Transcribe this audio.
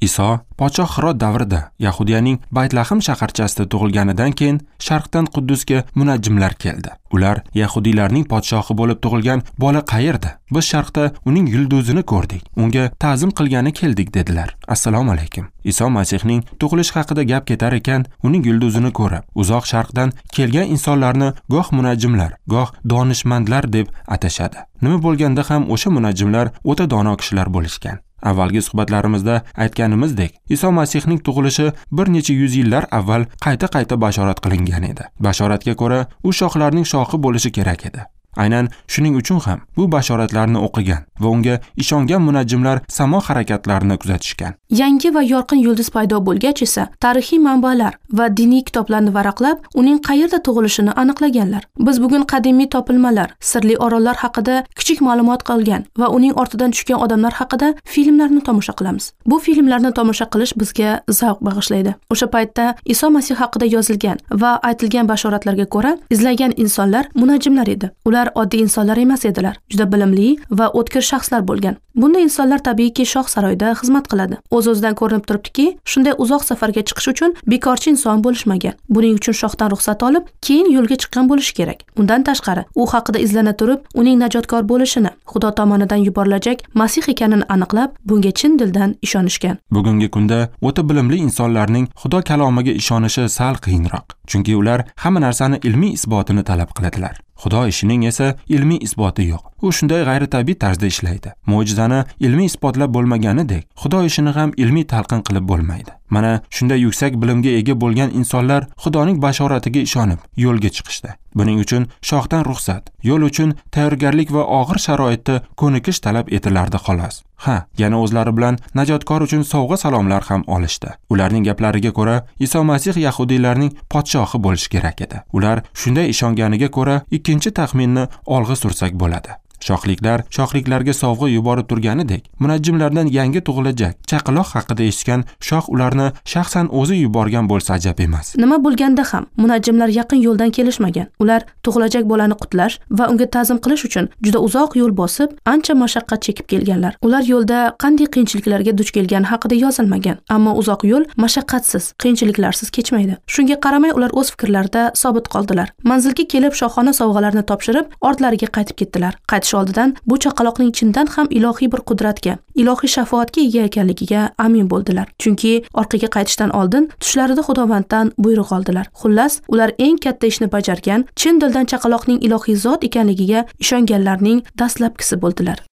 Iso podshoh Hirot davrida Yahudiyaning Baytlahem shaharchasida tug'ilganidan keyin sharqdan Quddusga munajjimlar keldi. Ular Yahudiylarning podshohi bo'lib tug'ilgan bola qayerda? Biz sharqda uning yulduzini ko'rdik. Unga ta'zim qilgani keldik dedilar. Assalomu alaykum. Iso Masihning tug'ilishi haqida gap ketar ekan, uning yulduzini ko'rib, uzoq sharqdan kelgan insonlarni goh munajjimlar, goh donishmandlar deb atashadi. Nima bo'lganda ham o'sha munajjimlar o'ta dono kishilar bo'lishgan. Avvalgi suhbatlarimizda aytganimizdek, Iso Masihning tug'ilishi bir necha yuz yillar avval qayta bashorat qilingan edi. Bashoratga ko'ra, u shohlarning shohi bo'lishi kerak edi. Aynan shuning uchun ham bu bashoratlarni o'qigan va unga ishongan munajjimlar samo harakatlarini kuzatishgan. Yangi va yorqin yulduz paydo bo'lgach esa tarixiy manbalar va diniy kitoblarni varaqlab, uning qayerda tug'ilishini aniqlaganlar. Biz bugun qadimiy topilmalar, sirli orollar haqida kichik ma'lumot qilgan va uning ortidan tushgan odamlar haqida filmlarni tomosha qilamiz. Bu filmlarni tomosha qilish bizga zavq bag'ishlaydi. O'sha paytda Iso Masih haqida yozilgan va aytilgan bashoratlarga ko'ra, izlagan insonlar munajjimlar edi. Ular oddiy insonlar emas edilar. Juda bilimli va o'tkir shaxslar bo'lgan. Bunday insonlar tabiiyki shoh saroyida xizmat qiladi. O'z-o'zidan ko'rinib turibdiki, shunday uzoq safarga chiqish uchun bekorchi inson bo'lishmagan. Buning uchun shohdan ruxsat olib, keyin yo'lga chiqqan bo'lishi kerak. Undan tashqari, u haqida izlana turib, uning najotkor bo'lishini, Xudo tomonidan yuborilajak Masih ekanini aniqlab, bunga chin dildan ishonishgan. Bugungi kunda o'ta bilimli insonlarning Xudo kalomiga ishonishi sal qiyinroq. Chunki ular hamma narsani ilmiy isbotini talab qiladilar. Xudo ishining esa ilmiy isboti yo'q. U shunday g'ayritabiiy tarzda ishlaydi. Mo'jizani ilmiy isbotlab bo'lmaganidek, Xudo ishini ham ilmiy talqin qilib bo'lmaydi. Mana shunday yuksak bilimga ega bo'lgan insonlar Xudoning bashoratiga ishonib yo'lga chiqishdi. Buning uchun shohdan ruxsat, yo'l uchun tayyorgarlik va og'ir sharoitda ko'nikish talab etilardi xolos. Yana o'zlari bilan najotkor uchun sovg'a salomlar ham olishdi. Ularning gaplariga ko'ra, Iso Masih Yahudiylarning podshohi bo'lishi kerak edi. Ular shunday ishonganiga ko'ra, ikkinchi taxminni olg'a sursak bo'ladi. Shohliklarga sovg'a yuborib turganidek, munajjimlardan yangi tug'ilajak chaqaloq haqida eshitgan shoh ularni shaxsan o'zi yuborgan bo'lsa ajab emas. Nima bo'lganda ham munajjimlar yaqin yo'ldan kelishmagan. Ular tug'ilajak bolani qutlash va unga ta'zim qilish uchun juda uzoq yo'l bosib, ancha mashaqqat chekib kelganlar. Ular yo'lda qanday qiyinchiliklarga duch kelgani haqida yozilmagan, ammo uzoq yo'l mashaqqatsiz, qiyinchiliklarsiz kechmaydi. Shunga qaramay ular o'z fikrlarida sobit qoldilar. Manzilga kelib shohona sovg'alarni topshirib, ortlariga qaytib ketdilar. Qaytish oldidan bu chaqaloqning chindan ham ilohiy bir qudratga, ilohiy shafoatga ega ekanligiga amin bo'ldilar. Chunki orqaga qaytishdan oldin tushlarida Xudovanddan buyruq oldilar. Xullas, ular eng katta ishni bajargan, chin dildan chaqaloqning ilohiy zot ekanligiga ishonganlarning dastlabkisi bo'ldilar.